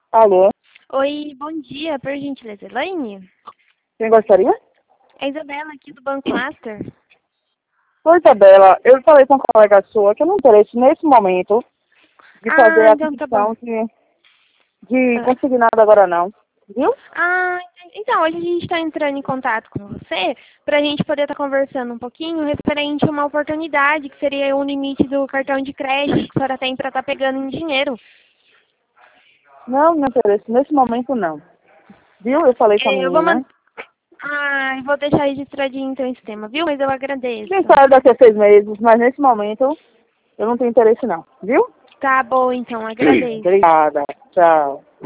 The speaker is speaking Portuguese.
Alô, Oi, bom dia, por gentileza, Elaine? quem gostaria? É a Isabela aqui do Banco Master. Oi, Isabela, eu falei com uma colega sua que eu não tenho interesse nesse momento de fazer Ah, a então tá bom. aquisição de Ah, conseguir nada agora não, viu? então, hoje a gente está entrando em contato com você para a gente poder estar conversando um pouquinho referente a uma oportunidade que seria o limite do cartão de crédito que a senhora tem para estar pegando em dinheiro. Não, não interesse nesse momento não, viu? Eu falei com a Eu vou menina. mandar. Eu vou deixar registradinho então esse tema, viu? Mas eu Quem agradeço. sabe daqui a 6 meses, mas nesse momento eu não tenho interesse não, viu? Tá bom, então, agradeço. Obrigada, tchau.